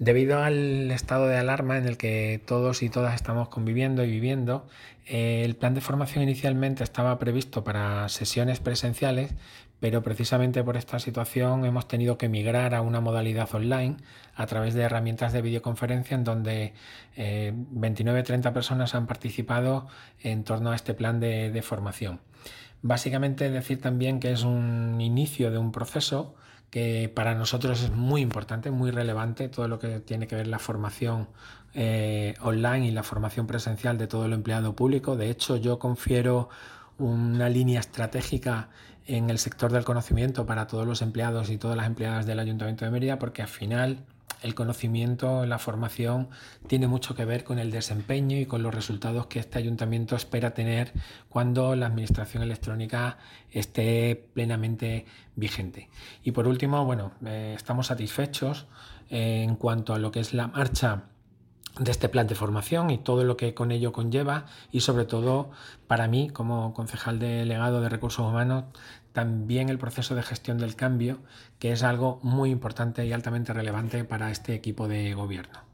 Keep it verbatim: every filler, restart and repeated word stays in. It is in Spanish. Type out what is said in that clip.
Debido al estado de alarma en el que todos y todas estamos conviviendo y viviendo, eh, el plan de formación inicialmente estaba previsto para sesiones presenciales, pero precisamente por esta situación hemos tenido que migrar a una modalidad online a través de herramientas de videoconferencia en donde eh, veintinueve treinta personas han participado en torno a este plan de, de formación. Básicamente decir también que es un inicio de un proceso que para nosotros es muy importante, muy relevante, todo lo que tiene que ver la formación eh, online y la formación presencial de todo el empleado público. De hecho, yo confiero una línea estratégica en el sector del conocimiento para todos los empleados y todas las empleadas del Ayuntamiento de Mérida, porque al final el conocimiento, la formación, tiene mucho que ver con el desempeño y con los resultados que este ayuntamiento espera tener cuando la administración electrónica esté plenamente vigente. Y por último, bueno, eh, estamos satisfechos eh, en cuanto a lo que es la marcha de este plan de formación y todo lo que con ello conlleva, y sobre todo para mí como concejal delegado de recursos humanos también el proceso de gestión del cambio, que es algo muy importante y altamente relevante para este equipo de gobierno.